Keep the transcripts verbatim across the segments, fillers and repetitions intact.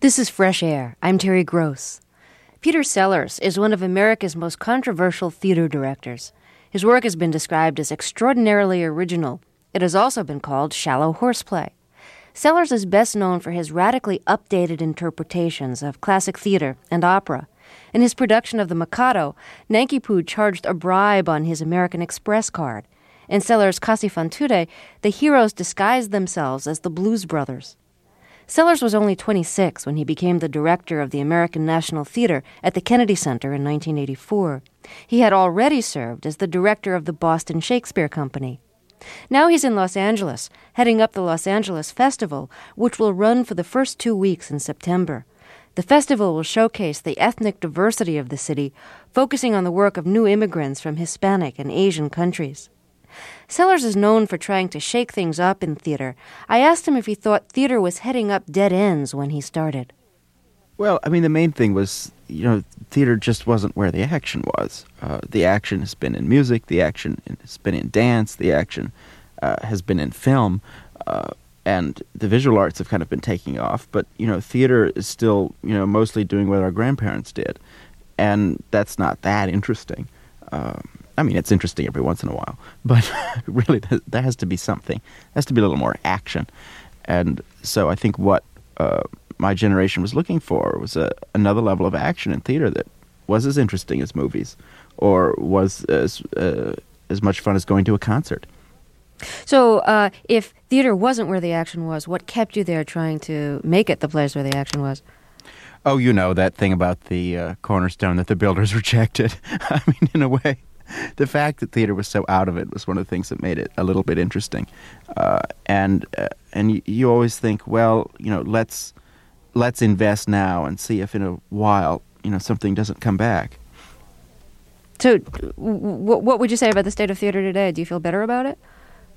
This is Fresh Air. I'm Terry Gross. Peter Sellers is one of America's most controversial theater directors. His work has been described as extraordinarily original. It has also been called shallow horseplay. Sellers is best known for his radically updated interpretations of classic theater and opera. In his production of The Mikado, Nanki-Poo charged a bribe on his American Express card. In Sellers' Casi fan tutte, the heroes disguised themselves as the Blues Brothers. Sellers was only twenty-six when he became the director of the American National Theater at the Kennedy Center in nineteen eighty-four. He had already served as the director of the Boston Shakespeare Company. Now he's in Los Angeles, heading up the Los Angeles Festival, which will run for the first two weeks in September. The festival will showcase the ethnic diversity of the city, focusing on the work of new immigrants from Hispanic and Asian countries. Sellers is known for trying to shake things up in theater. I asked him if he thought theater was heading up dead ends when he started. Well, I mean, the main thing was, you know, theater just wasn't where the action was. Uh, the action has been in music, the action has been in dance, the action uh, has been in film, uh, and the visual arts have kind of been taking off. But, you know, theater is still, you know, mostly doing what our grandparents did, and that's not that interesting. Um, I mean, it's interesting every once in a while, but really there has to be something. There has to be a little more action. And so I think what uh, my generation was looking for was a, another level of action in theater that was as interesting as movies or was as, uh, as much fun as going to a concert. So uh, if theater wasn't where the action was, what kept you there trying to make it the place where the action was? Oh, you know, that thing about the uh, cornerstone that the builders rejected. I mean, in a way. The fact that theater was so out of it was one of the things that made it a little bit interesting, uh, and uh, and you, you always think, well, you know, let's let's invest now and see if in a while, you know, something doesn't come back. So, w- what would you say about the state of theater today? Do you feel better about it?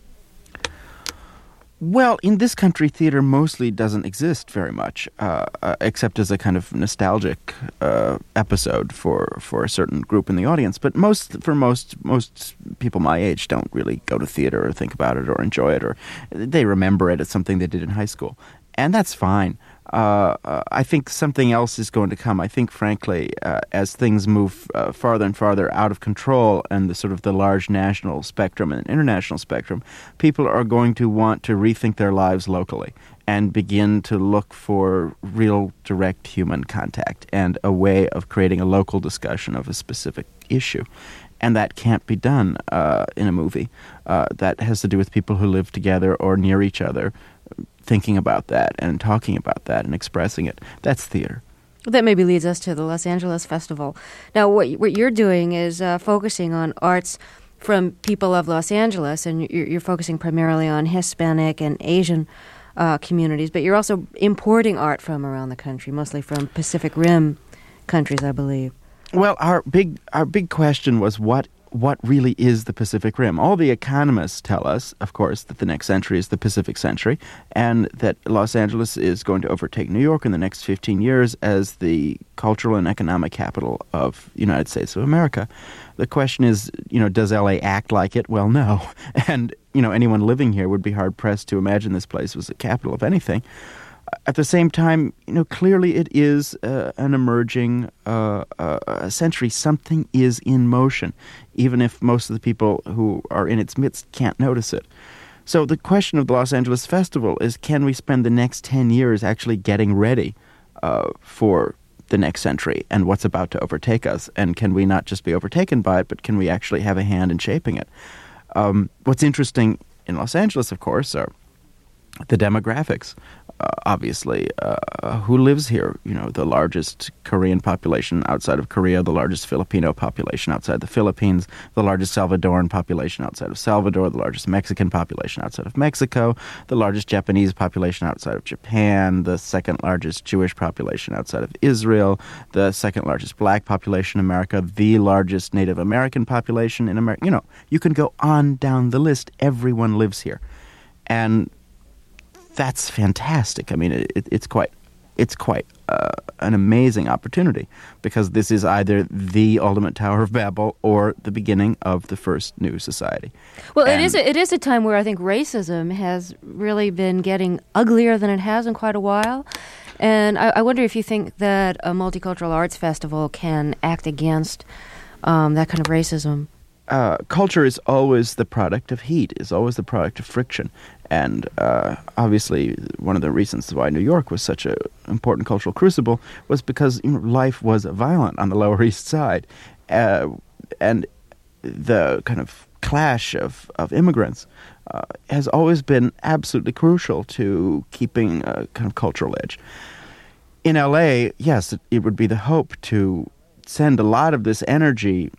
Well, in this country, theater mostly doesn't exist very much, uh, uh, except as a kind of nostalgic uh, episode for, for a certain group in the audience. But most for most most people my age don't really go to theater or think about it or enjoy it, or they remember it as something they did in high school, and that's fine. Uh, uh, I think something else is going to come. I think, frankly, uh, as things move uh, farther and farther out of control and the sort of the large national spectrum and international spectrum, people are going to want to rethink their lives locally and begin to look for real direct human contact and a way of creating a local discussion of a specific issue. And that can't be done uh, in a movie. Uh, that has to do with people who live together or near each other, thinking about that and talking about that and expressing it. That's theater. That maybe leads us to the Los Angeles Festival. Now, what what you're doing is uh, focusing on arts from people of Los Angeles, and you're, you're focusing primarily on Hispanic and Asian uh, communities, but you're also importing art from around the country, mostly from Pacific Rim countries, I believe. Well, our big our big question was what what really is the Pacific Rim? All the economists tell us, of course, that the next century is the Pacific century, and that Los Angeles is going to overtake New York in the next fifteen years as the cultural and economic capital of the United States of America. The question is, you know, does L A act like it? Well, no. And, you know, anyone living here would be hard-pressed to imagine this place was the capital of anything. At the same time, you know, clearly it is uh, an emerging uh, uh, century. Something is in motion, even if most of the people who are in its midst can't notice it. So the question of the Los Angeles Festival is, can we spend the next ten years actually getting ready uh, for the next century and what's about to overtake us? And can we not just be overtaken by it, but can we actually have a hand in shaping it? Um, what's interesting in Los Angeles, of course, are the demographics. Uh, obviously, uh, who lives here? You know, the largest Korean population outside of Korea, the largest Filipino population outside the Philippines, the largest Salvadoran population outside of Salvador, the largest Mexican population outside of Mexico, the largest Japanese population outside of Japan, the second largest Jewish population outside of Israel, the second largest black population in America, the largest Native American population in America. You know, you can go on down the list. Everyone lives here. And that's fantastic. I mean, it, it's quite, it's quite uh, an amazing opportunity because this is either the ultimate Tower of Babel or the beginning of the first new society. Well, and it is a, it is a time where I think racism has really been getting uglier than it has in quite a while, And I, I wonder if you think that a multicultural arts festival can act against um, that kind of racism. Uh, culture is always the product of heat, is always the product of friction. And uh, obviously, one of the reasons why New York was such an important cultural crucible was because, you know, life was violent on the Lower East Side. Uh, and the kind of clash of, of immigrants uh, has always been absolutely crucial to keeping a kind of cultural edge. In L A, yes, it, it would be the hope to send a lot of this energy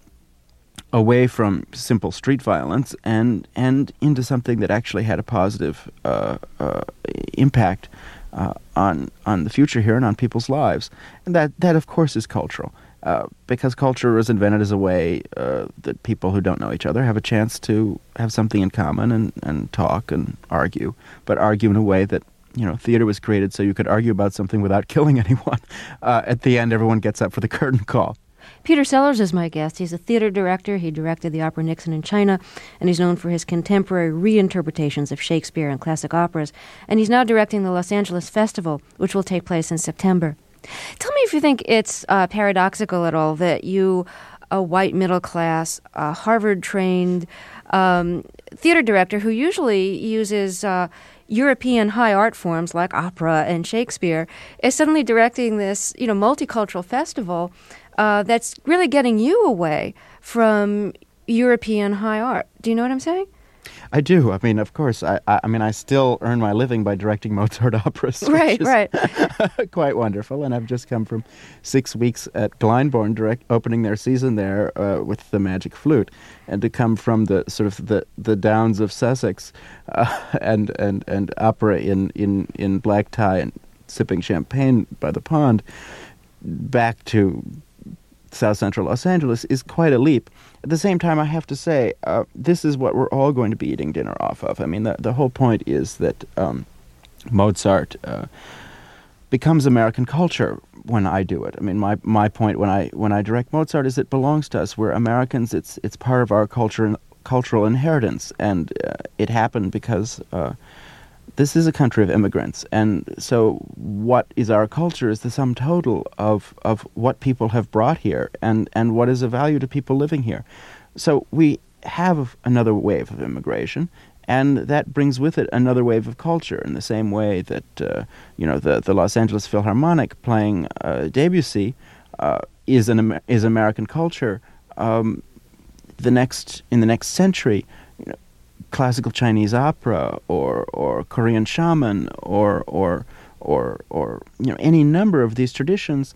away from simple street violence and and into something that actually had a positive uh, uh, impact uh, on on the future here and on people's lives. And that, that of course, is cultural. Uh, because culture was invented as a way uh, that people who don't know each other have a chance to have something in common and, and talk and argue, but argue in a way that, you know, theater was created so you could argue about something without killing anyone. Uh, at the end, everyone gets up for the curtain call. Peter Sellers is my guest. He's a theater director. He directed the opera Nixon in China, and he's known for his contemporary reinterpretations of Shakespeare and classic operas. And he's now directing the Los Angeles Festival, which will take place in September. Tell me if you think it's uh, paradoxical at all that you, a white middle-class, uh, Harvard-trained um, theater director who usually uses uh, European high art forms like opera and Shakespeare, is suddenly directing this, you know, multicultural festival uh, that's really getting you away from European high art. Do you know what I'm saying? I do. I mean, of course. I, I, I mean, I still earn my living by directing Mozart operas, which right, is right. quite wonderful. And I've just come from six weeks at Glyndebourne, direct opening their season there uh, with the Magic Flute, and to come from the sort of the, the downs of Sussex uh, and and and opera in, in in black tie and sipping champagne by the pond back to South Central Los Angeles is quite a leap. At the same time, I have to say, uh, this is what we're all going to be eating dinner off of. I mean, the, the whole point is that um, Mozart uh, becomes American culture when I do it. I mean, my my point when I when I direct Mozart is it belongs to us. We're Americans. It's it's part of our culture and cultural inheritance, and uh, it happened because uh, this is a country of immigrants, and so what is our culture is the sum total of, of what people have brought here and, and what is of value to people living here. So we have another wave of immigration, and that brings with it another wave of culture in the same way that, uh, you know, the, the Los Angeles Philharmonic playing uh, Debussy uh, is an Amer- is American culture. Um, the next in the next century, you know, classical Chinese opera or or Korean shaman or or or or you know, any number of these traditions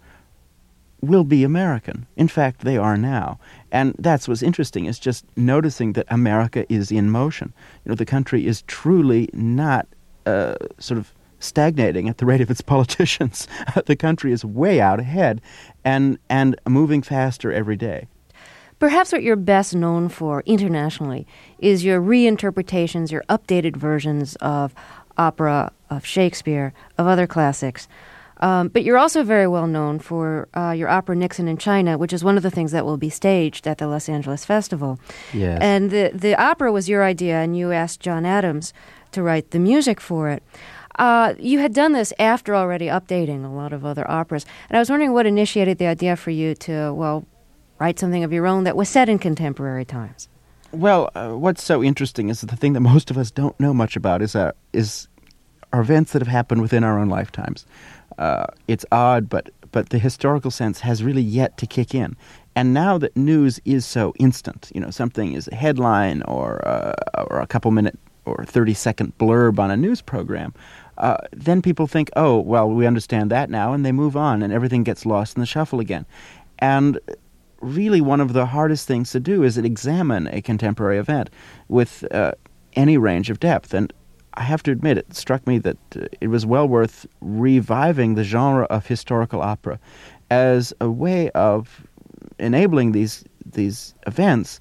will be American. In fact, they are now. And that's what's interesting, is just noticing that America is in motion. You know, the country is truly not uh, sort of stagnating at the rate of its politicians. The country is way out ahead and and moving faster every day. Perhaps what you're best known for internationally is your reinterpretations, your updated versions of opera, of Shakespeare, of other classics. Um, but you're also very well known for uh, your opera Nixon in China, which is one of the things that will be staged at the Los Angeles Festival. Yes. And the, the opera was your idea, and you asked John Adams to write the music for it. Uh, you had done this after already updating a lot of other operas. And I was wondering what initiated the idea for you to, well, write something of your own that was set in contemporary times. Well, uh, what's so interesting is that the thing that most of us don't know much about is uh, is are events that have happened within our own lifetimes. Uh, it's odd, but but the historical sense has really yet to kick in. And now that news is so instant, you know, something is a headline or uh, or a couple minute or thirty second blurb on a news program, uh, then people think, oh, well, we understand that now, and they move on, and everything gets lost in the shuffle again. And really, one of the hardest things to do is examine a contemporary event with uh, any range of depth. And I have to admit, it struck me that uh, it was well worth reviving the genre of historical opera as a way of enabling these these events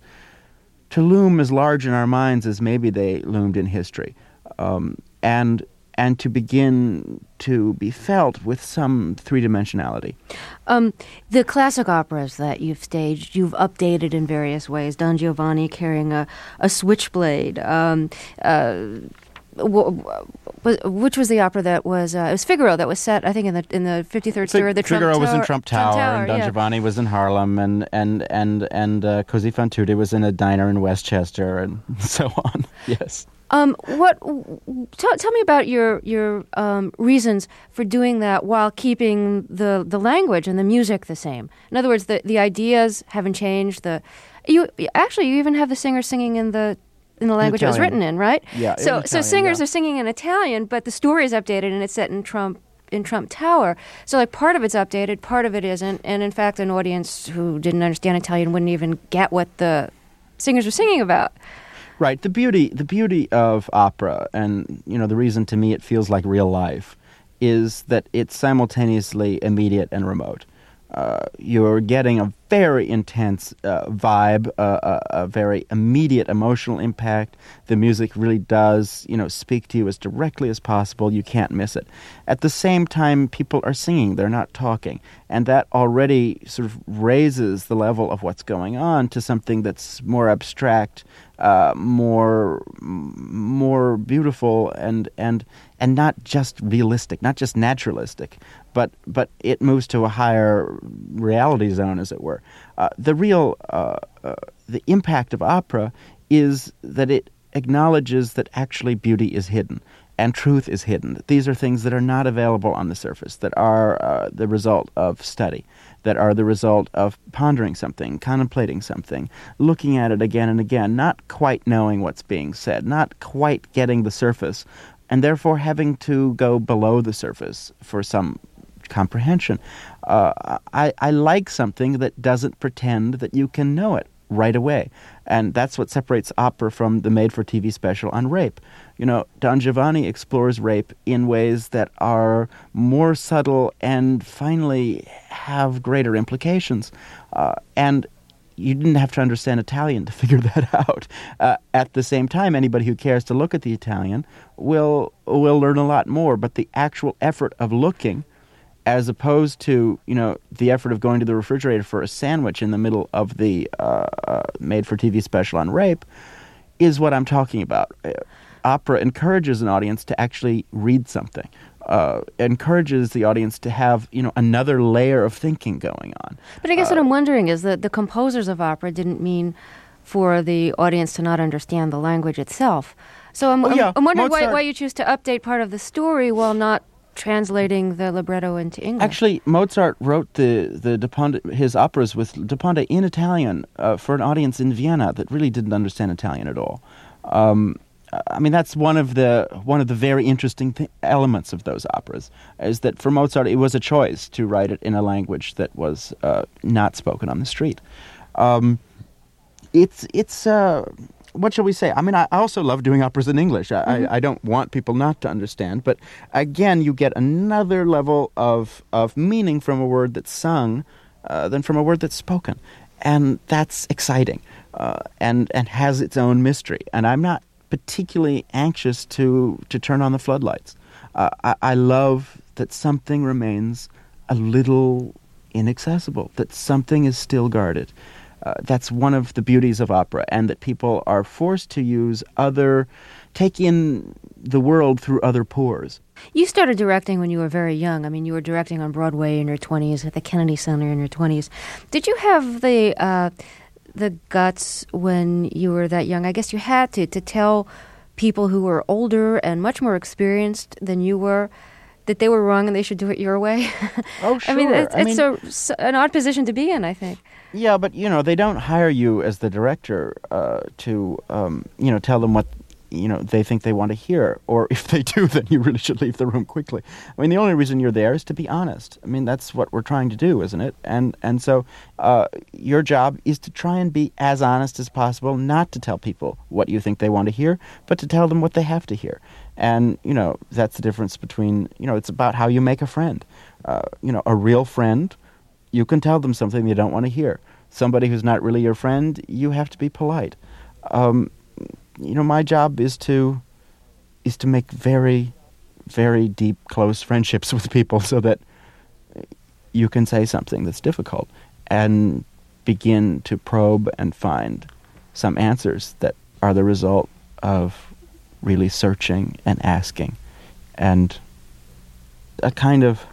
to loom as large in our minds as maybe they loomed in history, um, and and to begin to be felt with some three-dimensionality. Um, the classic operas that you've staged, you've updated in various ways. Don Giovanni carrying a, a switchblade. Um, uh, which was the opera that was, uh, it was Figaro that was set, I think, in the in the fifty-third story of the Trump Figaro Tower. was in Trump Tower, Tower and Don yeah. Giovanni was in Harlem, and and and and uh, Così fan tutte was in a diner in Westchester, and so on. Yes. Um, what? T- tell me about your your um, reasons for doing that while keeping the, the language and the music the same. In other words, the, the ideas haven't changed. The you actually you even have the singer singing in the in the language it was written in, right? Yeah. So in so Italian, singers yeah. are singing in Italian, but the story is updated and it's set in Trump in Trump Tower. So like part of it's updated, part of it isn't, and in fact, an audience who didn't understand Italian wouldn't even get what the singers were singing about. Right. The beauty, the beauty of opera, and you know, the reason to me it feels like real life, is that it's simultaneously immediate and remote. Uh, you're getting a very intense uh, vibe, uh, a, a very immediate emotional impact. The music really does, you know, speak to you as directly as possible. You can't miss it. At the same time, people are singing; they're not talking, and that already sort of raises the level of what's going on to something that's more abstract, uh, more more beautiful, and and and not just realistic, not just naturalistic. But but it moves to a higher reality zone, as it were. Uh, the real uh, uh, the impact of opera is that it acknowledges that actually beauty is hidden and truth is hidden. These are things that are not available on the surface, that are uh, the result of study, that are the result of pondering something, contemplating something, looking at it again and again, not quite knowing what's being said, not quite getting the surface, and therefore having to go below the surface for some comprehension. Uh, I, I like something that doesn't pretend that you can know it right away. And that's what separates opera from the made-for-T V special on rape. You know, Don Giovanni explores rape in ways that are more subtle and finally have greater implications. Uh, and you didn't have to understand Italian to figure that out. Uh, at the same time, anybody who cares to look at the Italian will will learn a lot more. But the actual effort of looking, as opposed to, you know, the effort of going to the refrigerator for a sandwich in the middle of the uh, uh, made-for-T V special on rape, is what I'm talking about. Uh, opera encourages an audience to actually read something. Uh, encourages the audience to have, you know, another layer of thinking going on. But I guess uh, what I'm wondering is that the composers of opera didn't mean for the audience to not understand the language itself. So I'm, oh, yeah. I'm, I'm wondering why, Mozart, why you choose to update part of the story while not translating the libretto into English. Actually, Mozart wrote the the De Ponte, his operas with De Ponte in Italian uh, for an audience in Vienna that really didn't understand Italian at all. Um, I mean, that's one of the one of the very interesting th- elements of those operas, is that for Mozart it was a choice to write it in a language that was uh, not spoken on the street. Um, it's it's. Uh, What shall we say? I mean, I also love doing operas in English. I, mm-hmm. I, I don't want people not to understand. But again, you get another level of of meaning from a word that's sung uh, than from a word that's spoken. And that's exciting uh, and, and has its own mystery. And I'm not particularly anxious to, to turn on the floodlights. Uh, I, I love that something remains a little inaccessible, that something is still guarded. Uh, that's one of the beauties of opera, and that people are forced to use other, take in the world through other pores. You started directing when you were very young. I mean, you were directing on Broadway in your twenties, at the Kennedy Center in your twenties. Did you have the uh, the guts when you were that young? I guess you had to, to tell people who were older and much more experienced than you were that they were wrong and they should do it your way. Oh, sure. I mean, it's, I it's mean, a, so, an odd position to be in, I think. Yeah, but, you know, they don't hire you as the director uh, to, um, you know, tell them what, you know, they think they want to hear. Or if they do, then you really should leave the room quickly. I mean, the only reason you're there is to be honest. I mean, that's what we're trying to do, isn't it? And and so uh, your job is to try and be as honest as possible, not to tell people what you think they want to hear, but to tell them what they have to hear. And, you know, that's the difference between, you know, it's about how you make a friend. Uh, you know, a real friend, you can tell them something they don't want to hear. Somebody who's not really your friend, you have to be polite. Um, you know, my job is to is to make very, very deep, close friendships with people so that you can say something that's difficult and begin to probe and find some answers that are the result of really searching and asking, and a kind of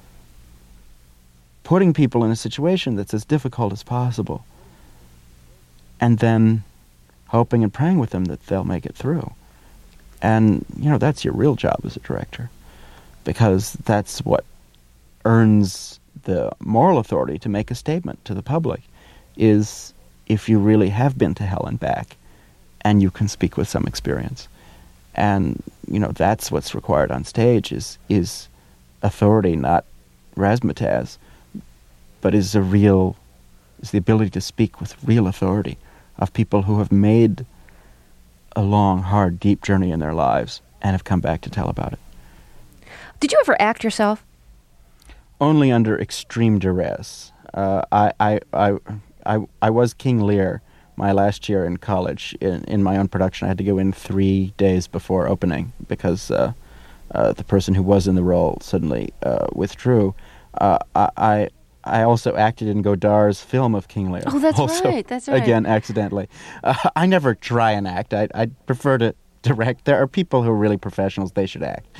putting people in a situation that's as difficult as possible, and then hoping and praying with them that they'll make it through. And, you know, that's your real job as a director, because that's what earns the moral authority to make a statement to the public, is if you really have been to hell and back, and you can speak with some experience. And, you know, that's what's required on stage, is is authority, not razzmatazz, but is a real, is the ability to speak with real authority of people who have made a long, hard, deep journey in their lives and have come back to tell about it. Did you ever act yourself? Only under extreme duress. Uh, I, I, I, I, I was King Lear my last year in college. In, in my own production, I had to go in three days before opening because uh, uh, the person who was in the role suddenly uh, withdrew. Uh, I, I I also acted in Godard's film of King Lear. Oh, that's also, right. That's right. Again, accidentally. Uh, I never try and act. I I prefer to direct. There are people who are really professionals. They should act.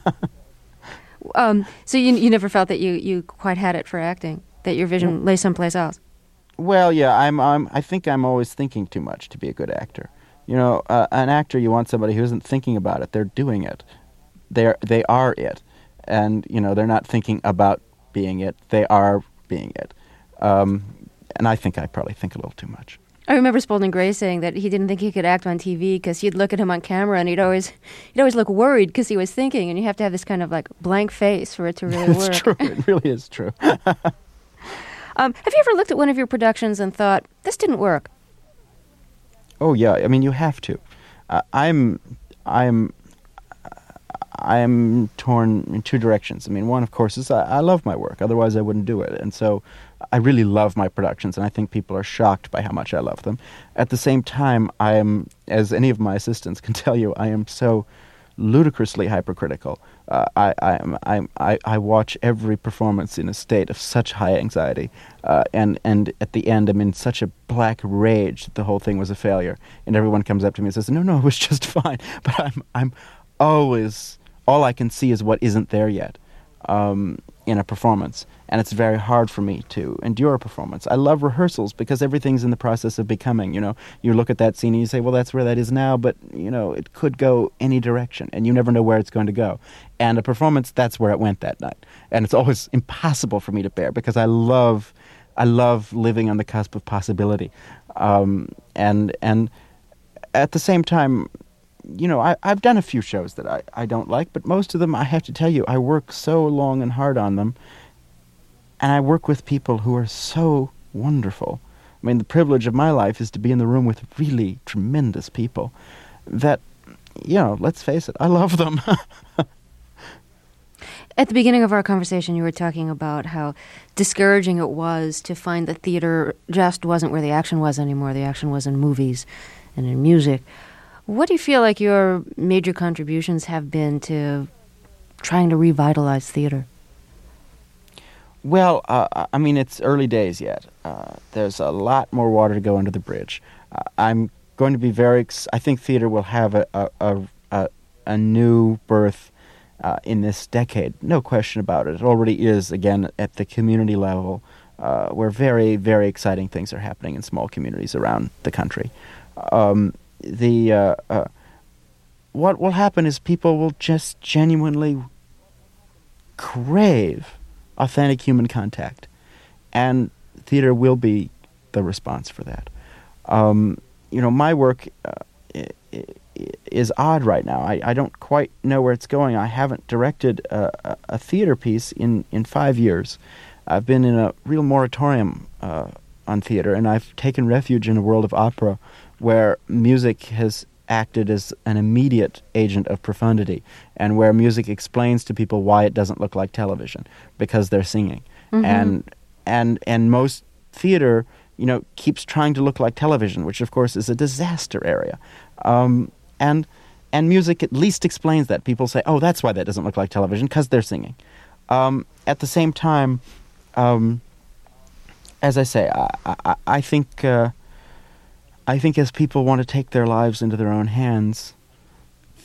um, so you you never felt that you, you quite had it for acting, that your vision lay someplace else? Well, yeah. I'm I'm. I think I'm always thinking too much to be a good actor. You know, uh, an actor, you want somebody who isn't thinking about it. They're doing it. They're they are it, and you know they're not thinking about being it. They are being it. Um, and I think I probably think a little too much. I remember Spalding Gray saying that he didn't think he could act on T V because you'd look at him on camera and he'd always he'd always look worried because he was thinking, and you have to have this kind of like blank face for it to really work. It's true. It really is true. um, have you ever looked at one of your productions and thought, this didn't work? Oh, yeah. I mean, you have to. Uh, I'm... I'm... I'm torn in two directions. I mean, one, of course, is I, I love my work. Otherwise, I wouldn't do it. And so I really love my productions, and I think people are shocked by how much I love them. At the same time, I am, as any of my assistants can tell you, I am so ludicrously hypercritical. Uh, I, I, I, I, I watch every performance in a state of such high anxiety, uh, and, and at the end I'm in such a black rage that the whole thing was a failure. And everyone comes up to me and says, no, no, it was just fine. But I'm, I'm always... all I can see is what isn't there yet um, in a performance. And it's very hard for me to endure a performance. I love rehearsals because everything's in the process of becoming, you know. You look at that scene and you say, well, that's where that is now, but, you know, it could go any direction, and you never know where it's going to go. And a performance, that's where it went that night. And it's always impossible for me to bear because I love, I love living on the cusp of possibility. Um, and and at the same time, you know, I, I've done a few shows that I, I don't like, but most of them, I have to tell you, I work so long and hard on them, and I work with people who are so wonderful. I mean, the privilege of my life is to be in the room with really tremendous people that, you know, let's face it, I love them. At the beginning of our conversation, you were talking about how discouraging it was to find that theater just wasn't where the action was anymore. The action was in movies and in music. What do you feel like your major contributions have been to trying to revitalize theater? Well, uh, I mean, it's early days yet. Uh, there's a lot more water to go under the bridge. Uh, I'm going to be very... Ex- I think theater will have a a, a, a new birth uh, in this decade. No question about it. It already is, again, at the community level, uh, where very, very exciting things are happening in small communities around the country. Um, the uh, uh, what will happen is people will just genuinely crave authentic human contact, and theater will be the response for that. Um, you know, my work uh, is odd right now. I, I don't quite know where it's going. I haven't directed a, a theater piece in, in five years. I've been in a real moratorium uh, on theater, and I've taken refuge in a world of opera where music has acted as an immediate agent of profundity, and where music explains to people why it doesn't look like television, because they're singing. Mm-hmm. And and and most theater, you know, keeps trying to look like television, which of course is a disaster area. Um, and and music at least explains that. People say, oh, that's why that doesn't look like television, because they're singing. Um, at the same time, um, as I say, I, I, I think... Uh, I think as people want to take their lives into their own hands,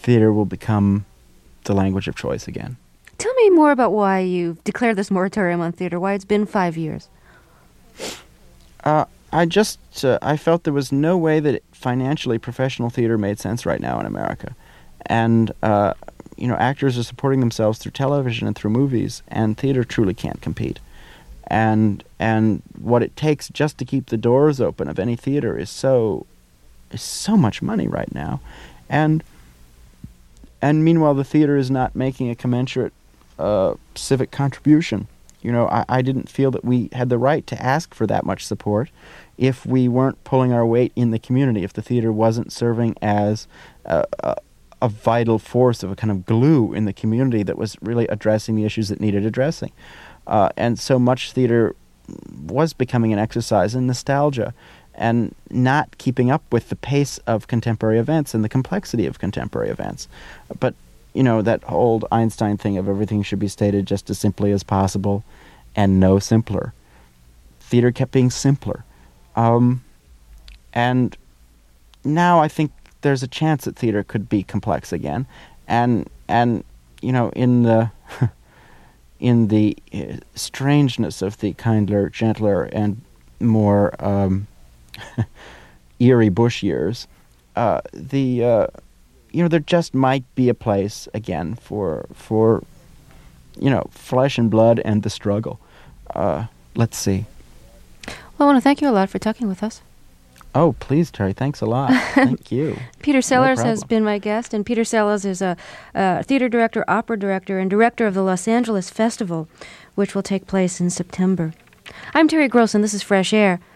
theater will become the language of choice again. Tell me more about why you've declared this moratorium on theater, why it's been five years. Uh, I just, uh, I felt there was no way that financially professional theater made sense right now in America. And, uh, you know, actors are supporting themselves through television and through movies, and theater truly can't compete. And and what it takes just to keep the doors open of any theater is so is so much money right now. And and meanwhile, the theater is not making a commensurate uh, civic contribution. You know, I, I didn't feel that we had the right to ask for that much support if we weren't pulling our weight in the community, if the theater wasn't serving as a, a, a vital force of a kind of glue in the community that was really addressing the issues that needed addressing. Uh, and so much theater was becoming an exercise in nostalgia and not keeping up with the pace of contemporary events and the complexity of contemporary events. But, you know, that old Einstein thing of everything should be stated just as simply as possible and no simpler. Theater kept being simpler. Um, and now I think there's a chance that theater could be complex again. And, and you know, in the... in the uh, strangeness of the kindler, gentler, and more um, eerie Bush years, uh, the uh, you know there just might be a place again for for you know flesh and blood and the struggle. Uh, let's see. Well, I want to thank you a lot for talking with us. Oh, please, Terry. Thanks a lot. Thank you. Peter Sellers no has been my guest, and Peter Sellers is a, a theater director, opera director, and director of the Los Angeles Festival, which will take place in September. I'm Terry Gross, and this is Fresh Air.